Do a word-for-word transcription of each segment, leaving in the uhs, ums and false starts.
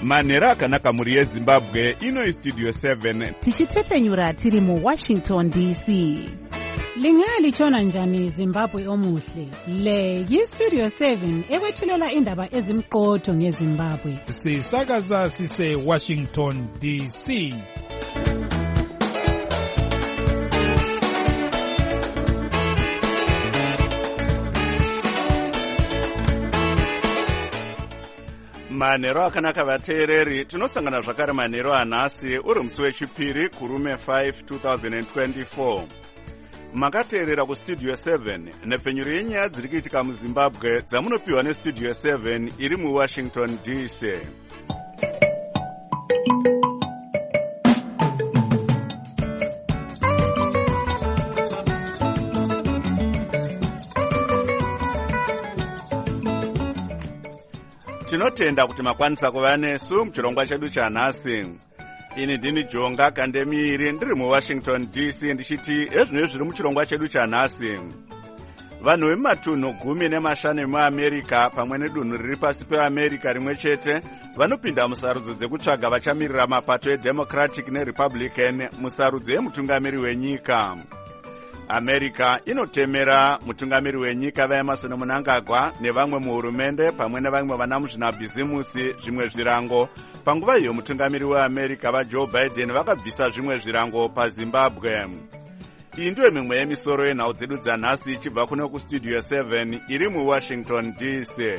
manhero akanaka muri yezimbabwe. Ino istudio seven tichitefenyura tiri mu Washington D C. Lingalitshona njani Zimbabwe omuhle? Le yistudio seven ekwethulela indaba ezimqotho ngeZimbabwe. Sisakaza sise Washington D C. manhero akanaka vateereri, tinosangana zvakare manhero anhasi uri musi wechipiri kurume five twenty twenty-four. Makateerera kustudio seven nepfenyuro yenyaya dziri kuitika muZimbabwe dzamunopiwa nestudio seven iri muWashington D C. Tinotenda kuti makwanisa kuva nesu muchirongwa chedu chanhasi. Ini ndini Jonga Kandemiri ndiri muWashington D C ndichiti ezvino zviri muchirongwa chedu chanhasi. Vanhu vemumatunhu gumi nemashanu emuAmerica pamwe nedunhu riri pasi peAmerica rimwe chete vanopinda musarudzo dzekutsvaga vachamirira mapato eDemocratic neRepublican musarudzo yemutungamiri wenyika. America inotemera mutungamiri wenyika vaEmerson Mnangagwa nevamwe muhurumende pamwe nevamwe vana muzvinabhizimusi zvimwe zvirango. Panguva iyo mutungamiri weAmerica vaJoe Biden vakabvisa zvimwe zvirango paZimbabwe. Iyi ndiyo mimwe yemisoro yenhau dzedu dzanhasi ichibva kuno kustudio seven iri muWashington D C.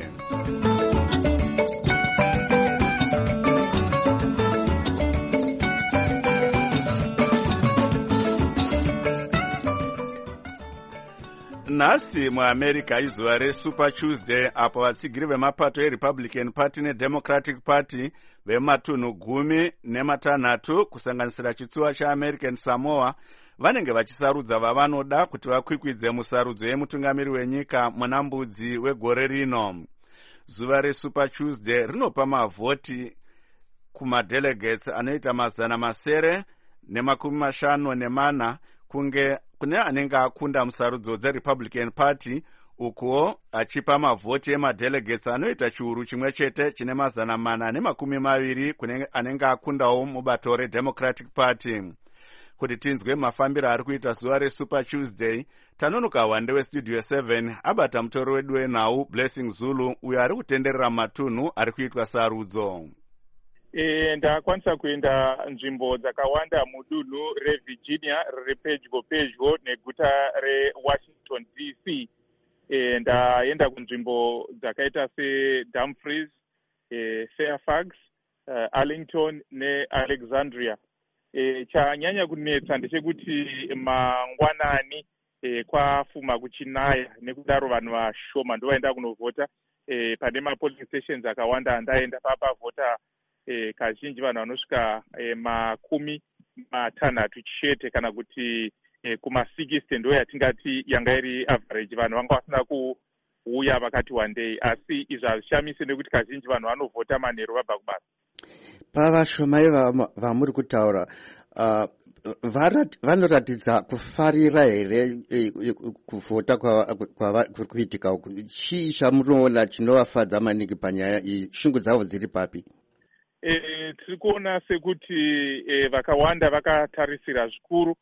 Nhasi muAmerica izuva reSuper Tuesday apo vatsigiri vemapato eRepublican Party neDemocratic Party vematunhu gumi nematanhatu kusanganisira chitsuwa chaAmerican Samoa vanenge vachisarudza vavanoda kuti vakwikwidze musarudzo yemutungamiri wenyika muna mbudzi wegore rino. Zuva reSuper Tuesday rinopa mavhoti kumadelegates anoita mazana masere nemakumi mashanu nemana kunge kune anenge akunda musarudzo dzeRepublican Party, ukuwo achipa mavhoti emadelegates anoita chiuru chimwe chete chine mazana mana nemakumi maviri kune anenge akundawo mubato reDemocratic Party. Kuti tinzwe mafambiro ari kuita zuva reSuper Tuesday, tanonoka wande westudio seven abata mutori wedu wenhau Blessing Zulu uyo ari kutenderera matunhu ari kuitwa sarudzo. E, ndakwanisa kuenda nzvimbo dzakawanda mudunhu reVirginia riri pedyo pedyo neguta reWashington D C. E, ndaenda kunzvimbo dzakaita seDumfries, e, Fairfax, uh, Arlington neAlexandria. E, chanyanya kunetsa ndechekuti mangwanani e, kwafuma kuchinaya nekudaro vanhu vashoma ndovaenda kunovhota. E, pane mapolice stations akawanda ndaenda papavhota E, kazhinji vanhu vanosvika e, makumi matanhatu chete kana kuti e, kuma sixty ndo yatingati yanga iri average. Vanhu vanga vasina kuuya vakati wandei, asi izvi hazvishamisi nekuti kazhinji vanhu vanovhota manheru vabva kubasa. Pavashomai vamuri kutaura uh, vanoratidza kufarira here kuvhota kuri kuitika uku? Chii chamunoona chinovafadza maningi panyaya iyi? Shungu dzavo dziri papi? E, tiri kuona sekuti e, vakawanda vakatarisira zvikuru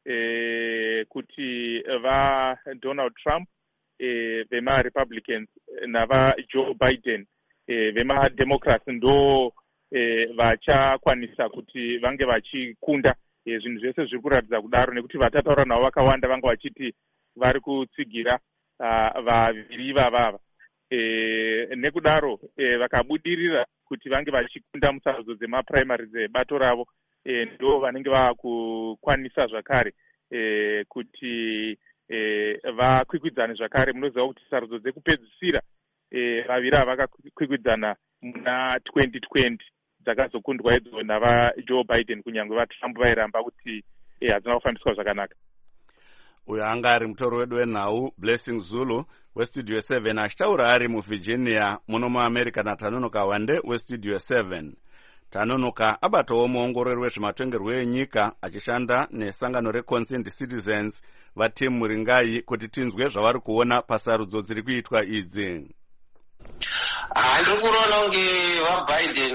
e, kuti vaDonald Trump e, vemaRepublicans navaJoe Biden e, vemaDemocrats ndo e, vachakwanisa kuti vange vachikunda e, zvinhu zvese zviri kuratidza kudaro, nekuti vatataura navo vakawanda vanga vachiti vari kutsigira uh, vaviri vavava. E, nekudaro e, vakabudirira kuti vange vachikunda musarudzo dzemaprimary dzebato ravo, e, ndo vanenge vakukwanisa zvakare e, kuti e, vakwikwidzane zvakare. Munoziva kuti sarudzo dzekupedzisira e, vaviri ava vakakwikwidzana muna twenty twenty dzakazokundwa idzo navaJoe Biden, kunyange vaTrump vairamba kuti e, hadzina kufambiswa zvakanaka. Uyo anga ari mutori wedu wenhau Blessing Zulu westudio seven achitaura ari muVirginia muno muAmerica natanonoka wande westudio seven. Tanonoka abatawo muongorori wezvematongerwo enyika achishanda nesangano reConsent Citizens vatimu Muringai kuti tinzwe zvavari kuona pasarudzo dziri kuitwa idzi. handiri kuona kunge vaBiden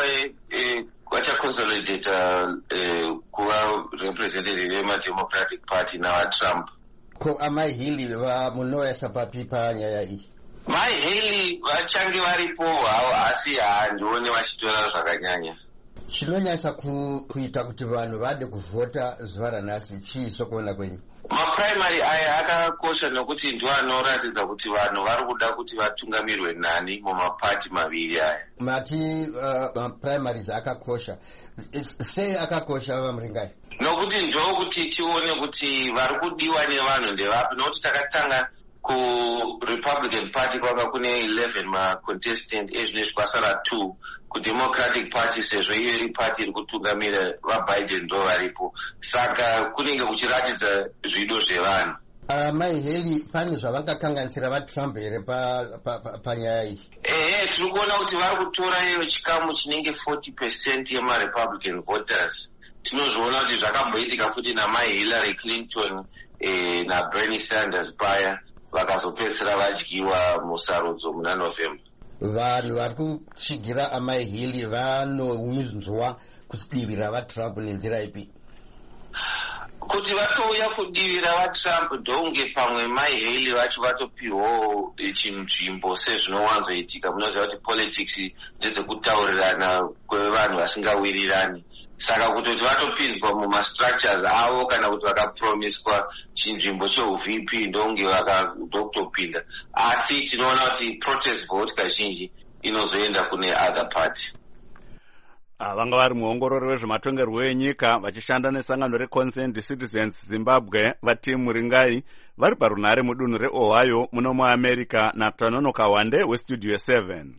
vachaconsolidata kuva representative vemademocratic party navatrump. Ko amai Haley vamunoyesa papi panyaya iyi? Mai Haley vachange varipo havo, asi handione vachitora zvakanyanya. Chinonyasa kuita kuti vanhu vade kuvhota zuva ranhasi chii sokuona kwenyu? Maprimary aya akakosha nokuti ndiwo anoratidza kuti vanhu vari kuda kuti vatungamirwe nani mumapati maviri aya. Mati maprimaries akakosha, sei akakosha vamuringai? Nokuti ndokuti tione kuti vari kudiwa nevanhu ndevapi, nokuti takatanga kuRepublican Party kwanga kune eleven macontestant ezvino kwasara two, kuDemocratic Party sezvo iyo iri party iri kutungamira vaBiden ndo varipo, saka kunenge kuchiratidza zvido zvevanhu. Mai Haley pane zvavangakanganisira vaTrump here panyaya iyi? Ehe, tiri kuona kuti vari kutora iyo chikamu chinenge forty percent yemaRepublican voters. Tinozviona kuti zvakamboitika futi namai Hillary Clinton eh, naBernie Sanders paya vakazopedzisira vadyiwa musarudzo muna November. Vanhu vari kuchigira amai Haley vanonzwa kudivira vaTrump nenzira ipi? Kuti vatouya kudivira vaTrump ndonge pamwe mai Haley vacho vatopiwawo chinzvimbo sezvinowanzoitika. Munoziva kuti politics ndedzekutaurirana kwevanhu vasingawirirani. Saka kutoti vatopinzwa mumastructures avo kana kuti vakapromiswa chinzvimbo cheUV P ndonge vakatopinda. Asi tinoona kuti protest vote kazhinji inozoenda kune other party. Vanga vari muongorori wezvematongerwo enyika vachishanda nesangano reConsent Citizens Zimbabwe vati Muringai vari parunhare mudunhu reOhio muno muAmerica naTanono Kawande weStudio seven.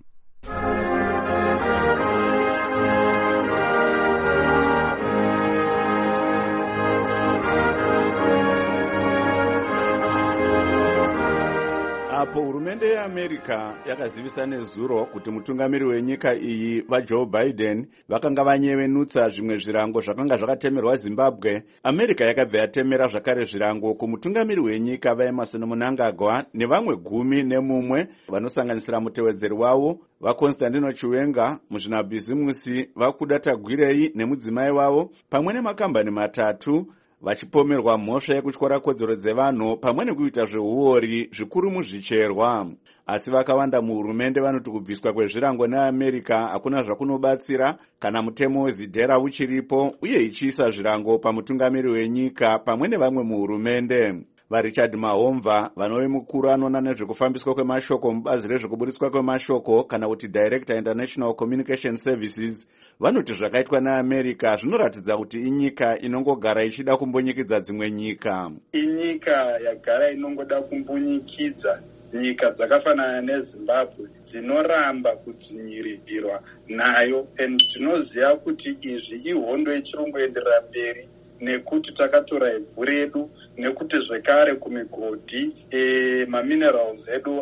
Apo hurumende yeAmerica yakazivisa nezuro kuti mutungamiri wenyika iyi vaJoe Biden vakanga vanyevenutsa zvimwe zvirango zvakanga zvakatemerwa Zimbabwe, America yakabva yatemera zvakare zvirango kumutungamiri wenyika vaEmerson Mnangagwa nevamwe gumi nemumwe vanosanganisira mutevedzeri wavo vaConstantino Chiwenga, muzvinabhizimusi vaKuda Tagwirei nemudzimai wavo, pamwe nemakambani matatu vachipomerwa mhosva yekutyora kodzero dzevanhu pamwe nekuita zveuori zvikuru muzvicherwa. Asi vakawanda muhurumende vanoti kubviswa kwezvirango neAmerica hakuna zvakunobatsira kana mutemo wezidhera uchiripo uye ichiisa zvirango pamutungamiri wenyika pamwe nevamwe muhurumende. VaRichard Mahomva vanove mukuru anoona nezvekufambiswa kwemashoko mubazi rezvekuburitswa kwemashoko kana kuti Director International Communication Services vanoti zvakaitwa neAmerica zvinoratidza kuti inyika inongogara ichida kumbonyikidza dzimwe nyika. Inyika yagara inongoda kumbonyikidza nyika dzakafanana neZimbabwe dzinoramba kudzvinyirirwa nayo, and tinoziva kuti izvi ihondo ichirongoenderera mberi nekuti takatora ivhu redu, nekuti zvekare kumigodhi e, maminerals edu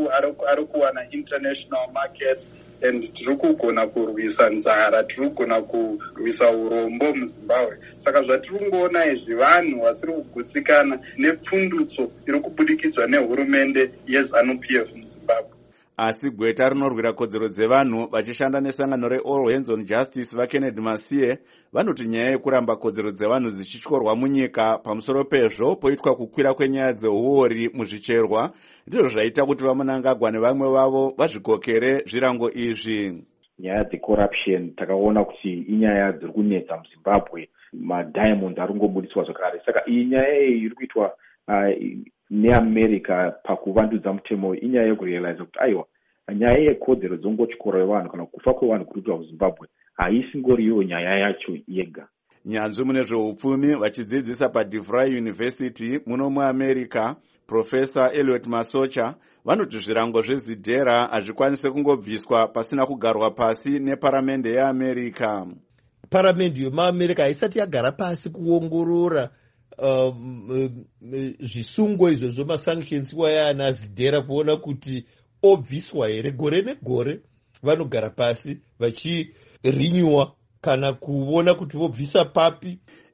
ari kuwana international market, and tiri kugona kurwisa nzara, tiri kugona kurwisa urombo muZimbabwe. Saka zvatiri kungoona izvi vanhu vasiri kugutsikana nepfundutso iri kubudikidzwa nehurumende yeZANU P F muZimbabwe. Asi gweta rinorwira kodzero dzevanhu vachishanda nesangano reAll Hands on Justice vaKennedy Masiye vanoti nyaya yekuramba kodzero dzevanhu dzichityorwa munyika pamusoro pezvo poitwa kukwira kwenyaya dzeuori muzvicherwa ndizvo zvaita kuti vaMnangagwa nevamwe vavo vazvikokere zvirango izvi. Nyaya dzecorruption takaona kuti inyaya dziri kunetsa muZimbabwe, madiamonds ari kungoburitswa zvakare. Saka iyi nyaya iyi iri kuitwa uh, neAmerica pakuvandudza mutemo inyaya yekurealiza kuti aiwa nyaya yekodzero dzongotyora yevanhu kana kufa kwevanhu kuruitwa muZimbabwe haisingoriyo nyaya yacho yega. Nyanzvi mune zveupfumi vachidzidzisa paDeVry University muno muAmerica, Professor Elliot Masocha vanoti zvirango zvezidhera hazvikwanise kungobviswa pasina kugarwa pasi neparamende yeAmerica. Paramende yemuAmerica haisati yagara pasi kuongorora Uh, zvisungo izvo zvemasanctions wayana zidhera kuona kuti obviswa here gore negore. Vanogara pasi vachirinyiwa kana kuona kuti vobvisa papi.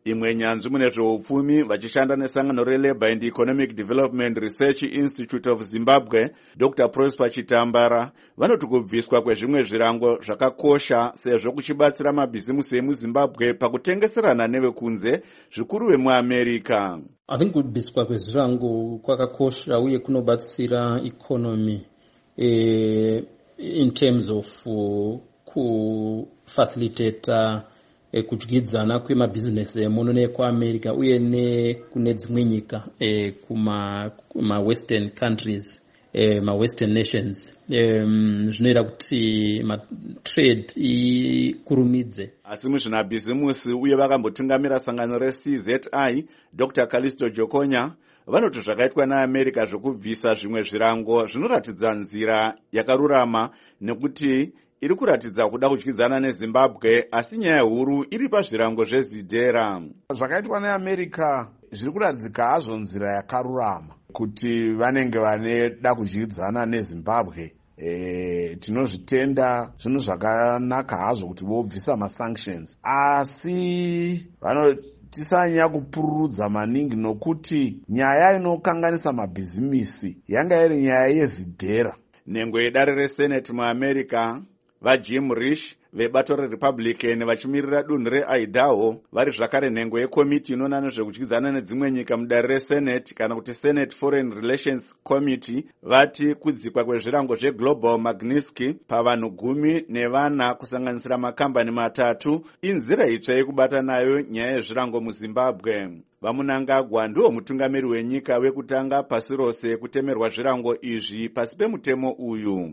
imwe nyanzvi mune zveupfumi vachishanda nesangano relabour and economic development research institute of Zimbabwe, Doctor Prosper Chitambara, vanoti kubviswa kwezvimwe zvirango zvakakosha sezvo kuchibatsira mabhizimusi emuzimbabwe pakutengeserana nevekunze zvikuru vemuamerica. I think kubviswa kwezvirango kwakakosha uye kunobatsira economy eh, in terms of uh, kufacilitate uh, E, kudyidzana kwemabhizinesi emuno nekuamerica uye nekune dzimwe nyika e, kuma, kuma western countries e, ma western nations um, zvinoita kuti matrade ikurumidze. Asi muzvinabhizimusi uye vakambotungamira sangano re-C Z I, Doctor Callisto Jokonya, vanoti zvakaitwa naAmerica zvokubvisa zvimwe zvirango zvinoratidza nzira yakarurama nekuti iri kuratidza kuda kudyidzana neZimbabwe, asi nyaya huru iri pazvirango zvezidhera. Zvakaitwa neAmerica zviri kuratidzika hazvo nzira yakarurama kuti vanenge vaneda kudyidzana neZimbabwe. E, tinozvitenda zvinhu zvakanaka hazvo kuti vobvisa masanctions, asi vanotisanya kupururudza maningi nokuti nyaya inokanganisa mabhizimisi yanga iri nyaya yezidhera. Nhengo yedare reSenate muAmerica vaJim Risch vebato reRepublican vachimirira dunhu reIdaho vari zvakare nhengo yekomiti inoona nezvekudyidzana nedzimwe nyika mudare reSenate kana kuti Senate Foreign Relations Committee vati kudzikwa kwezvirango zveGlobal Magnitsky pavanhu gumi nevana kusanganisira makambani matatu inzira itsva yekubata nayo nyaya yezvirango muZimbabwe. Vamunangagwa ndiwo mutungamiri wenyika wekutanga pasi rose kutemerwa zvirango izvi pasi pemutemo uyu.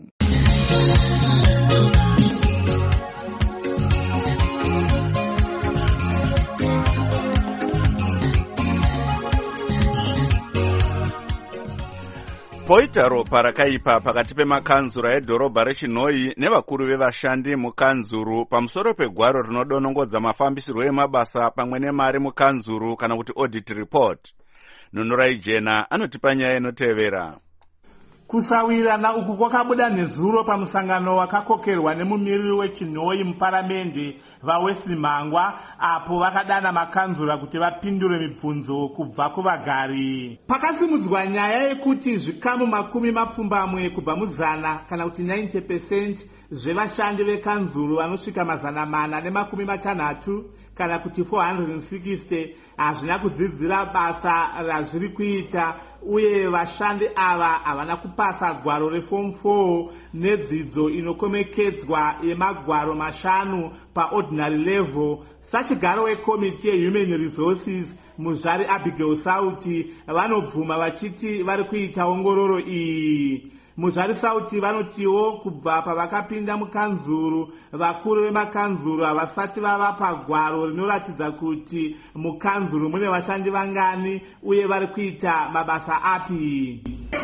Poita ropa rakaipa pakati pemakanzura edhorobha reChinhoyi nevakuru vevashandi mukanzuru pamusoro pegwaro rinodonongodza mafambisirwo emabasa pamwe nemari mukanzuru kana kuti audit report. Nunurai Jena anotipa nyaya inotevera. Kusawirirana uku kwakabuda nezuro pamusangano wakakokerwa nemumiriri weChinhoyi muparamende vaWesley Mangwa apo vakadana makanzura kuti vapindure mibvunzo kubva kuvagari. Pakasimudzwa nyaya yekuti zvikamu makumi mapfumbamwe kubva muzana kana kuti ninety percent zvevashandi vekanzuru vanosvika mazana mana nemakumi matanhatu kana kuti four hundred sixty hazvina kudzidzira basa razviri kuita uye vashandi ava havana kupasa gwaro reform four nedzidzo inokomekedzwa yemagwaro mashanu paordinary level. Sachigaro wekomiti yehuman resources muzvari Abigail Sauti vanobvuma vachiti vari kuita ongororo iyi. Muzvari Sauti vanotiwo kubva pavakapinda mukanzuru vakuru vemakanzuru havasati vavapa gwaro rinoratidza kuti mukanzuru mune vashandi vangani uye vari kuita mabasa api.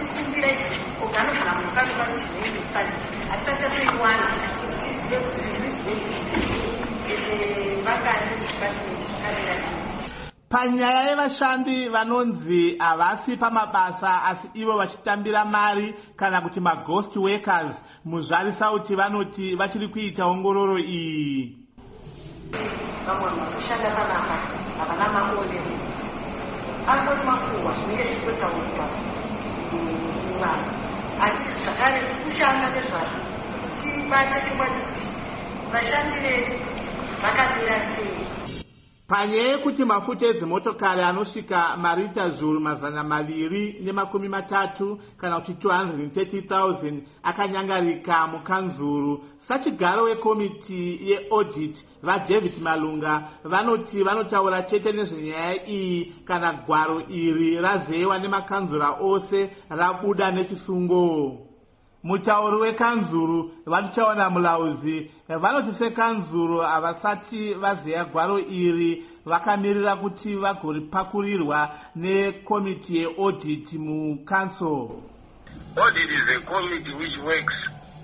Panyaya yevashandi vanonzi havasi pamabasa asi ivo vachitambira mari kana kuti maghost workers, muzvari Sauti vanoti vachiri kuita ongororo iyi. Vamwe vakushanda panapa havana maonero angori makuhwa zvinenge zvirikutaurwa mumwana, asi zvakare kushanda nezvazvo tibate tingwati vashandi vedu vakamira sei. Panyaya yekuti mafuta edzimotokari anosvika marita zviuru mazana maviri nemakumi matatu kana kuti two hundred thirty thousand akanyangarika mukanzuru, sachigaro wekomiti yeaudit vaDavid Malunga vanoti vanotaura chete nezvenyaya iyi kana gwaro iri razeyiwa nemakanzura ose rabuda nechisungo. Mutauri wekanzuru vatichaona mulauzi vanoti sekanzuru havasati vazeya gwaro iri vakamirira kuti vagoripakurirwa nekomiti yeaudit mucouncil. Audit is a committee which works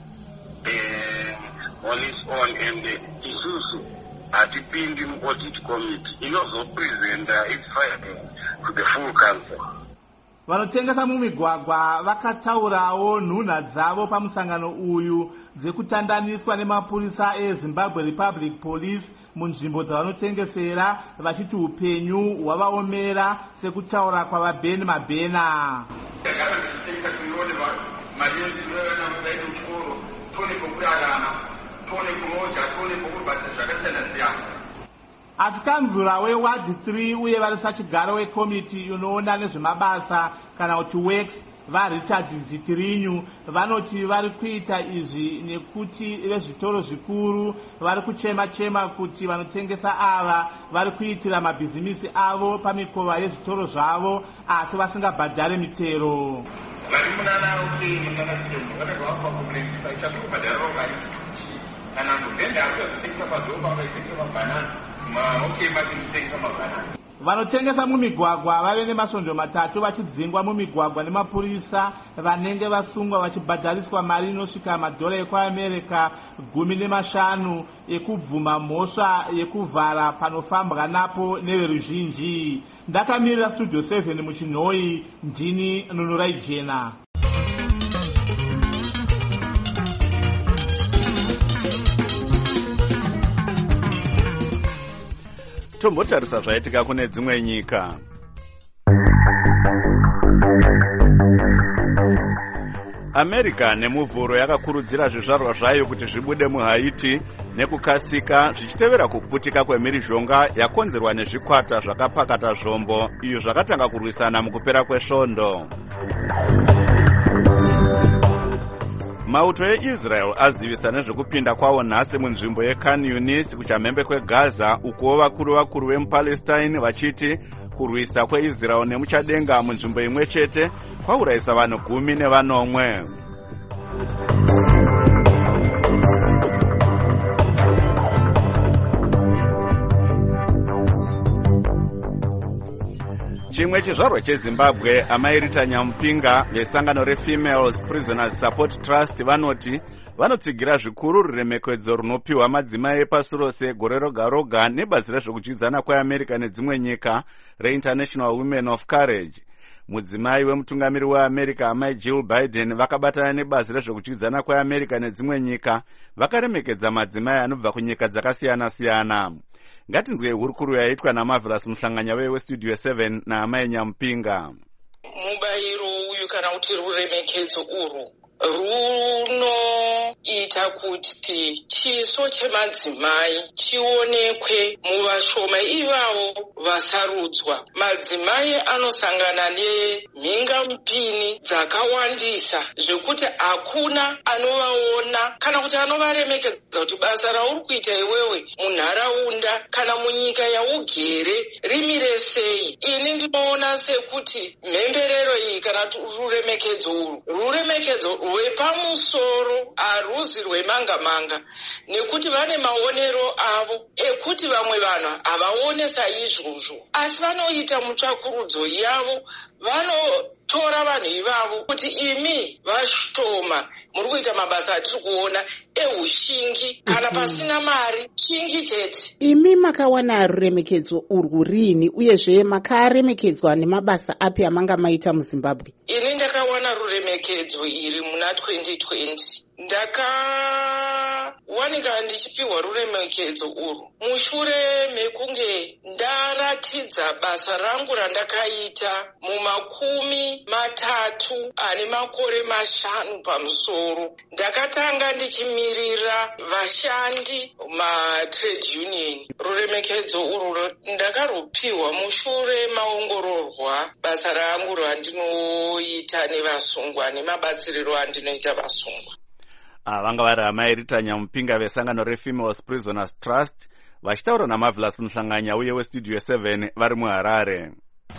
uh, on its own, and uh, isusu hatipindi muaudit committee inozopresenta its findings to the full council. Vanotengesa mumigwagwa vakataurawo nhunha dzavo pamusangano uyu dzekutandaniswa nemapurisa eZimbabwe Republic Police munzvimbo dzavanotengesera vachiti upenyu hwavaomera sekutaura kwavabheni mabhena. Atikanzura wewadi three uye vari sachigaro wekomiti unoona nezvemabasa kana kuti works vaRichard Zitirinyu vanoti vari kuita izvi nekuti vezvitoro zvikuru vari kuchema chema kuti vanotengesa ava vari kuitira mabhizimisi avo pamikova yezvitoro zvavo asi vasingabhadhare mitero. Vanotengesa mumigwagwa vave nemasvondo matatu vachidzingwa mumigwagwa nemapurisa vanenge vasungwa vachibhadhariswa mari inosvika madhora ekuAmerica gumi nemashanu ekubvuma mhosva yekuvhara panofambwa napo neveruzhinji. Ndakamirira Studio seven muchinhoi, ndini Nunurai Jena. Tombotarisa zvaitika kune dzimwe nyika. America nemuvhuro yakakurudzira zvizvarwa zvayo kuti zvibude muHaiti nekukasika zvichitevera kuputika kwemhirizhonga yakonzerwa nezvikwata zvakapakata zvombo iyo zvakatanga kurwisana mukupera kwesvondo. Mauto eIsrael azivisa nezvekupinda kwawo nhasi munzvimbo yeKhan Yunis kuchamhembe kweGaza uko vakuru vakuru vemuPalestine vachiti kurwisa kweIsrael nemuchadenga munzvimbo imwe chete kwaurayisa vanhu gumi nevanomwe. Chimwe chizvarwa cheZimbabwe amairita Nyamupinga vesangano reFemales Prisoners Support Trust vanoti vanotsigira zvikuru ruremekedzo runopiwa madzimai epasi rose gore roga roga nebazi rezvekudyidzana kweAmerica nedzimwe nyika reInternational Women of Courage. Mudzimai wemutungamiri weAmerica amai Jill Biden vakabatana nebazi rezvekudyidzana kweAmerica nedzimwe nyika vakaremekedza madzimai anobva kunyika dzakasiyana-siyana. Ngatinzwe hurukuru yaitwa naMarvelous Muhlanganya weStudio seven naamai Nyamupinga. Mubayiro uyu kana kuti ruremekedzo urwu runoita kuti chiso chemadzimai chionekwe muvashoma ivavo vasarudzwa. Madzimai anosangana nemhinga mupini dzakawandisa zvekuti hakuna anovaona kana kuti anovaremekedza kuti basa rauri kuita iwewe munharaunda kana munyika yaugere rimire sei. Ini ndinoona sekuti mhemberero iyi kana ruremekedzo urwu ruremekedzo rwepamusoro haruzi rwemanga-manga nekuti vane maonero avo ekuti vamwe vanhu havaone saizvozvo asi vanoita mutsvakurudzo yavo vanotora vanhu ivavo kuti imi vashoma muri kuita mabasa atiri kuona ehushingi kana pasina mari shingi chete. Imi makawana ruremekedzo urwu rini uyezve makaremekedzwa nemabasa api amanga maita muZimbabwe? Ini ndakawana ruremekedzo iri muna twenty twenty. Ndakawanika ndichipiwa ruremekedzo urwu mushure mekunge ndaratidza basa rangu randakaita mumakumi matatu ane makore mashanu pamusoro. Ndakatanga ndichimirira vashandi matrade union. Ruremekedzo urwu ndakarupiwa mushure maongororwa basa rangu randinoita nevasungwa nemabatsiriro andinoita vasungwa. Vanga vari amairita Nyamupinga vesangano reFemales Prisoners Trust vachitaura naMarvelous Muhlanganya uye weStudio seven vari muHarare.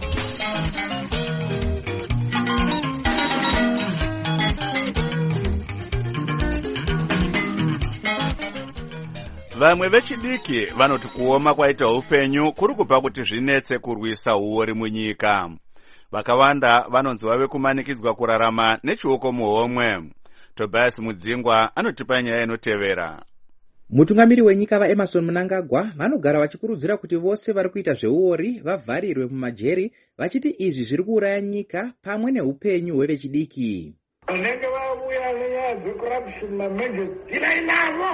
Vamwe vechidiki vanoti kuoma kwaita upenyu kuri kupa kuti zvinetse kurwisa uori munyika. Vakawanda vanonzi vave kumanikidzwa kurarama nechioko muhomwe. Tobias Mudzingwa anotipa nyaya inotevera. Mutungamiri wenyika vaEmerson Mnangagwa vanogara vachikurudzira kuti vose vari kuita zveuori vavharirwe mumajeri vachiti izvi zviri kuuraya nyika pamwe neupenyu hwevechidiki. Vanenge vauya nenyaya dzecorruption mamejo tinai navo.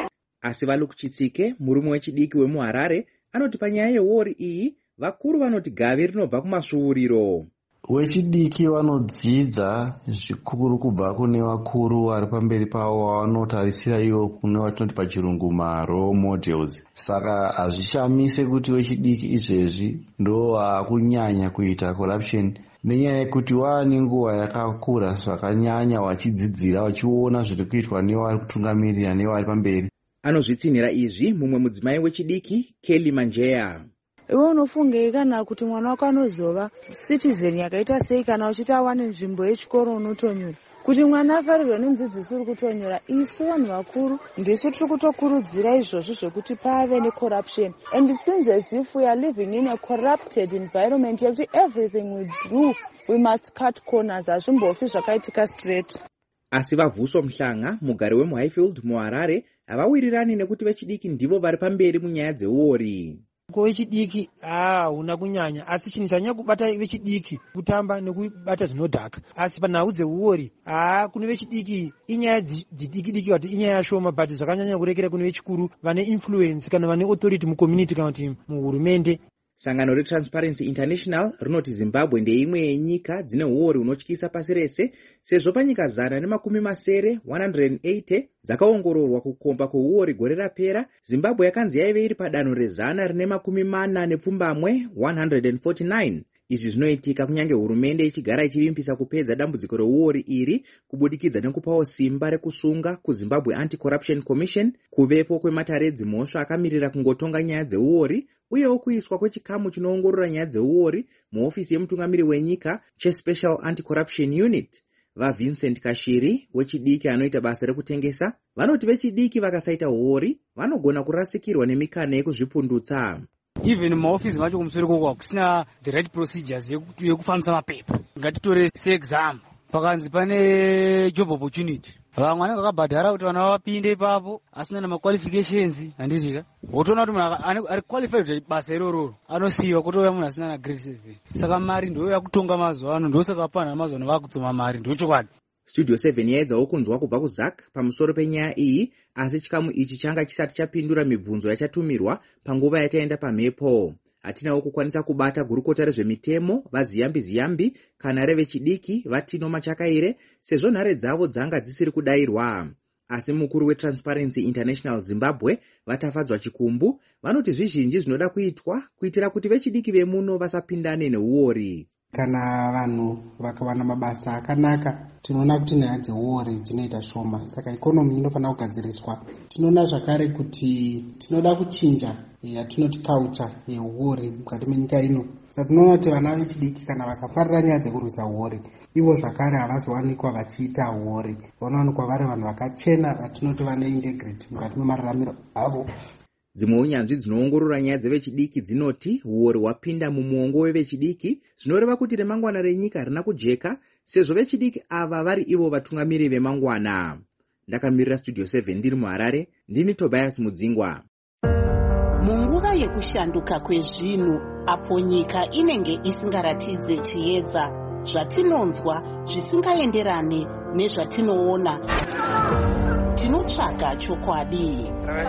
Asi Valukuchitsike, murume wechidiki wemuHarare, anoti panyaya yewori iyi vakuru vanoti gave rinobva kumasvuuriro. Wechidiki vanodzidza zvikuru kubva kune vakuru vari pamberi pavo vanotarisira ivo kune vatinoti pachirungu ma-role models. Saka hazvishamise kuti wechidiki izvezvi ndo vakunyanya kuita corruption nenyaya yekuti waane nguva yakakura zvakanyanya vachidzidzira vachiona zviri kuitwa nevari kutungamirira nevari pamberi. Anozvitsinhira izvi mumwe mudzimai wechidiki Kelly Manjeya. Iwe unofungei kana kuti mwana wako anozova citizen yakaita sei kana uchiti awane nzvimbo yechikoro unotonyora? Kuti mwana afarirwe nemudzidzisi uri kutonyora, isu vanhu vakuru ndisu tiri kutokurudzira izvozvo zvekuti pave necorruption. And it seems as if we are living in a corrupted environment yekuti everything we do we must cut corners. Hazvimbofi zvakaitika straight. Asi Vavhuso Mhlanga, mugari wemuHighfield muHarare, havawirirani nekuti vechidiki ndivo vari pamberi munyaya dzeuori. Wechidiki ah una kunyanya asi chinhu chanyanya kubata vechidiki kutamba nekubata zvinodhaka, asi panhau dzeuori ah kune vechidiki inyaya dzidiki diki kuti inyaya shoma, but zvakanyanya kurekera kune vechikuru vane influence kana vane authority mucommunity kana kuti muhurumende. Sangano reTransparency International rinoti Zimbabwe ndeimwe yenyika dzine uori hunotyisa pasi rese, sezvo panyika zana nemakumi masere one hundred eighty dzakaongororwa kukomba kweuori gore rapera, Zimbabwe yakanzi yaive iri padanho rezana rine makumi mana nepfumbamwe one hundred forty-nine. Izvi zvinoitika kunyange hurumende ichigara ichivimbisa kupedza dambudziko reuori iri kubudikidza nekupawo simba rekusunga kuZimbabwe Anti-Corruption Commission, kuvepo kwemataredzi mhosva akamirira kungotonga nyaya dzeuori, uyewo kuiswa kwechikamu chinoongorora nyaya dzeuori muofisi yemutungamiri wenyika cheSpecial Anti-Corruption Unit. VaVincent Kashiri wechidiki anoita basa rekutengesa vanoti vechidiki vakasaita uori vanogona kurasikirwa nemikana yekuzvipundutsa. Even muoffice macho kumusoro koko kusina the right procedures yekufambisa mapepa. Ngatitore seexample, pakanzi pane job opportunity, vamwe vanenge vakabhadhara kuti vana vapinde ipapo asina namaqualifications, handizika wotoona kuti munhu ari qualified kuti basa irororo anosiyiwa kutouya munhu asina na grade seven. Saka mari ndiyo yakutonga mazuva ano, ndosaka panha mazuva ano vakutsoma mari, ndochokwadi. Studio seven yaedzawo kunzwa kubva kuZak pamusoro penyaya iyi, asi chikamu ichi changa chisati chapindura mibvunzo yachatumirwa panguva yataenda pamhepo. Hatinawo kukwanisa kubata gurukota rezvemitemo vaZiyambi Ziyambi kana revechidiki vaTino Machakaire, sezvo nhare dzavo dzanga dzisiri kudayirwa. Asi mukuru weTransparency International Zimbabwe vatafadzwa chikumbu vanoti zvizhinji zvinoda kuitwa kuitira kuti vechidiki vemuno vasapindane neuori. Kana vanhu vakawana mabasa akanaka, tinoona kuti nyaya dzeuori dzinoita shoma, saka ikonomi inofanira kugadziriswa. Tinoona zvakare kuti tinoda kuchinja yatinoti culture yeuori mukati menyika ino. Saka tinoona kuti vana vechidiki kana vakafarira nyaya dzekurwisa uori, ivo zvakare havazowanikwa vachiita uori, vanowanikwa vari vanhu vakachena vatinoti vane integrity mukati memararamiro avo. Dzimwe unyanzvi dzinoongorora nyaya dzevechidiki dzinoti uori hwapinda mumuongo wevechidiki, zvinoreva kuti remangwana renyika harina kujeka, sezvo vechidiki ava vari ivo vatungamiri vemangwana. Ndakamirira Studio seven ndiri muHarare, ndini Tobias Mudzingwa. Munguva yekushanduka kwezvinhu, apo nyika inenge isingaratidze chiedza, zvatinonzwa zvisingaenderane nezvatinoona, tinotsvaga chokwadi.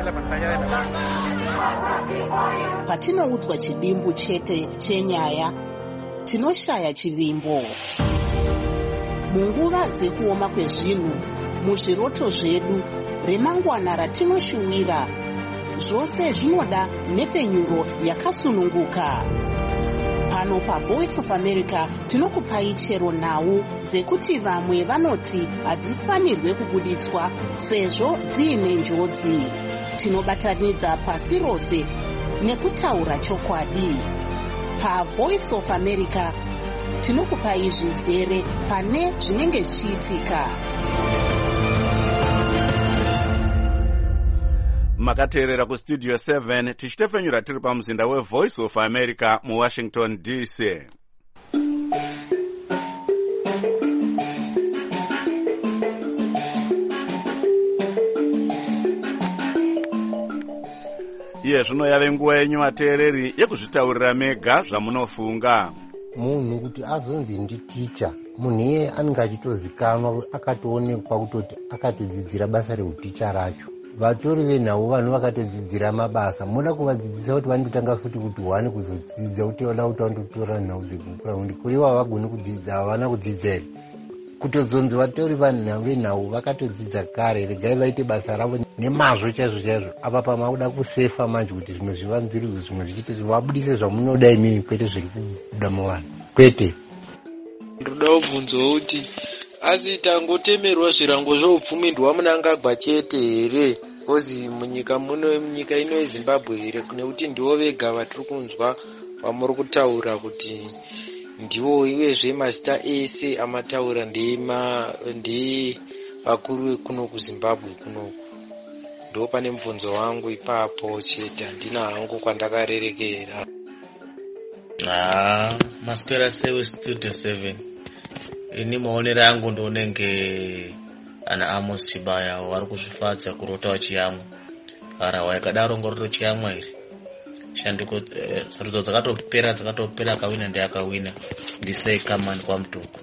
Patinoudzwa chidimbu chete chenyaya, tinoshaya chivimbo. Munguva dzekuoma kwezvinhu, muzviroto zvedu, remangwana ratinoshuwira, zvose zvinoda nhepfenyuro yakasununguka. Pano paVoice of America tinokupai chero nhau dzekuti vamwe vanoti hadzifanirwe kubuditswa sezvo dziine njodzi. Tinobatanidza pasi rose nekutaura chokwadi. PaVoice of America tinokupai zvizere pane zvinenge zvichiitika. Makateerera kuStudio seven tichitefenyura tiri pamuzinda weVoice of America muWashington D C. Iye zvino yave nguva yenyu vateereri yekuzvitaurira mega zvamunofunga. Munhu kuti azonzi nditicha, munhu iye anenge achitozikanwa akatoonekwa kutoti akatodzidzira basa reuticha racho. vatori venhau vanhu vakatodzidzira mabasa muda kuvadzidzisa kuti vandotanga futi kuti wane kuzodzidza kuti vada kuti vandotora nhau dzeguraundi kuriva havagoni kudzidza havana kudzidza here kutozonzi vatori vanhu venhau vakatodzidza kare regai vaite basa ravo nemazvo chaizvo chaizvo apa pamakuda kusefa manje kuti zvimwe zvivanzirizwe zvimwe zvichite zvavabudise zvamunoda imini kwete zviri kubuda muvanhu kwete. ndoda kubvunzawo kuti asi tangotemerwa zvirango zveupfumi ndiwamunangagwa chete here kozi munyika muno munyika ino yezimbabwe here nekuti ndivo vega vatiri kunzwa vamuri kutaura kuti ndivo ivezve mazita ese amataura ndee vakuru kuno kuzimbabwe kunoku. ndo pane mubvunzo wangu ipapo chete handina hangu kwandakarerekera. ah maswera sewe studio seven ini maonero angu ndonenge ana Amos Chibaya vari kuzvifadza kurota vachiyamwa arawa yakadaro ngoroto chiyamwa iri shandiko eh, sarudzo dzakatopera dzakatopera akawina ndi akawina ndisei kamani kwa mtuku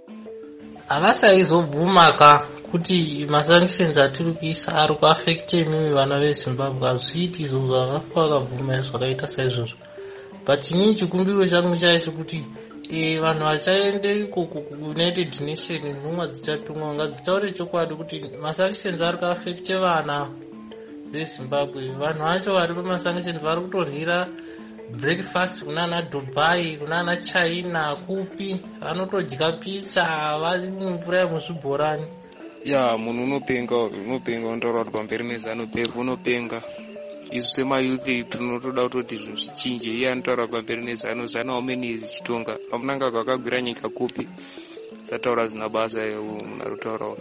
avasaizobvumaka kuti masanctions atiri kuisa ari kuafekte imimi vana vezimbabwe hazviiti izvozvo havafa vakabvuma zvakaita saizvozvo but inini chikumbiro changu chaicho kuti e, vanhu vachaende ikoko kuunited nation nhumwa dzichatumwa ngadzitaure chokwadi kuti masanctions ari kuafekte vana vezimbabwe. vanhu vacho vari pamasanctions vari kutorhira breakfast kunana Dubai kunana China kupi vanotodya pizza vari mumvura yemuzvibhorani. ya munhu unopenga unopenga unotaura kuti pamberi mezano pefu unopenga isu semayuthi tinotoda kutoti zvinhu zvichinje iye anotaura pamberi nezano zana omeni zichitonga pamunanga kwakagwira nyika kupi sataura zina basa munhu aritaurawo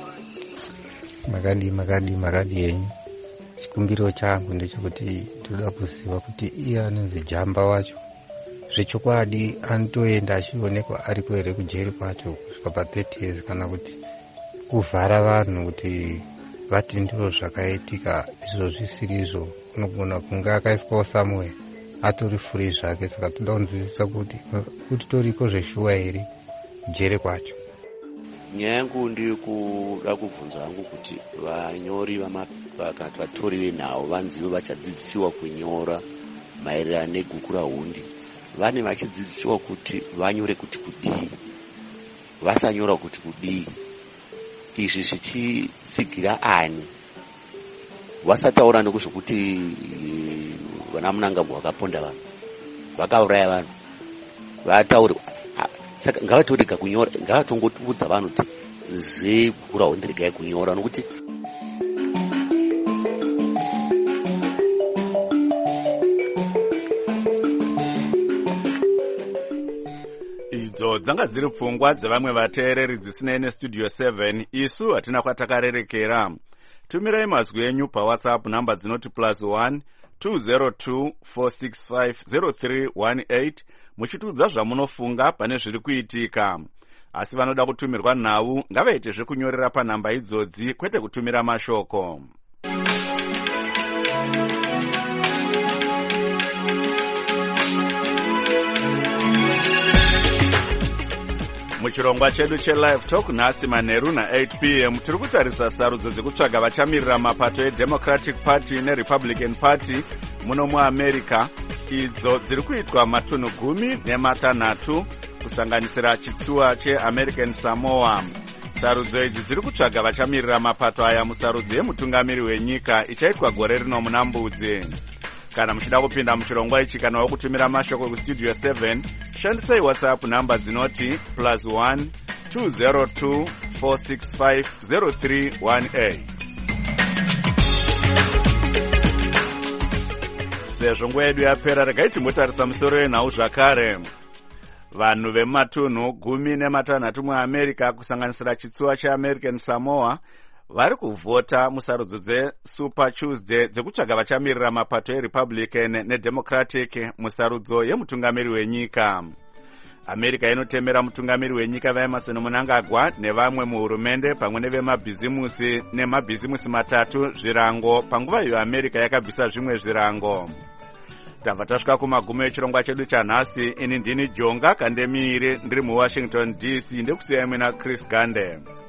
makadi makadi makadi yenyu. chikumbiro changu ndechekuti ndoda kuziva kuti iye anonzi Jamba wacho zvechokwadi anotoenda achionekwa ari kuhere kujeri kwacho kusvika pa-thirty years kana kuti kuvhara vanhu kuti vati ndiro zvakaitika izvo zvisirizvo unogona kunge akaiswawo somewhere atori free zvake. saka toda kunzwisisa kuti kuti toriko zveshuwa here kujeri kwacho. nyaya yangu ndiri kuda kubvunza vangu kuti vanyori kana kuti vatori venhau vanzive vachadzidzisiwa kunyora maererano negukurahundi vane vachidzidzisiwa kuti vanyore kuti kudii vasanyora kuti kudii. izvi zvichitsigira ani vasataura nekuzvokuti vana munangagwa vakaponda vanhu vakauraya vanhu vataure saka ngavatorega kunyora ngavatongoudza vanhu kuti zvekuraundi regai kunyora nokuti idzo dzanga dziri pfungwa dzevamwe vateereri dzisinei nestudio seven. isu hatina kwatakarerekera. tumirai mazwi enyu pawhatsapp namba dzinoti plus one two zero two four six five zero three one eight muchitiudza zvamunofunga pane zviri kuitika. asi vanoda kutumirwa nhau ngavaite zvekunyorera panhamba idzodzi kwete kutumira mashoko. muchirongwa chedu chelive talk nhasi manheru na-eight p m tiri kutarisa sarudzo dzekutsvaga vachamirira mapato edemocratic party nerepublican party muno muamerica idzo dziri kuitwa matunhu gumi nematanhatu kusanganisira chitsuwa cheamerican samoa. sarudzo idzi dziri kutsvaga vachamirira mapato aya musarudzo yemutungamiri wenyika ichaitwa gore rino muna mbudzi. kana muchida kupinda muchirongwa ichi kana wakutumira mashoko kustudio seven shandisai whatsapp namba dzinoti plus one two zero two four six five zero three one eight. sezvo nguva yedu yapera regai timbotarisa musoro wenhau zvakare. vanhu vemumatunhu gumi nematanhatu muamerica kusanganisira chitsuwa cheamerican samoa vari kuvhota musarudzo dzesuper tuesday dzekutsvaga vachamirira mapato erepublican nedemocratic musarudzo yemutungamiri wenyika. america inotemera mutungamiri wenyika vaemerson mnangagwa nevamwe muhurumende pamwe nevemabhizimusi nemabhizimusi matatu zvirango panguva iyo america yakabvisa zvimwe zvirango. tabva tasvika kumagumo echirongwa chedu chanhasi. ini ndini jonga kandemiire ndiri muwashington D C. ndekusiyai mina Chris Gande.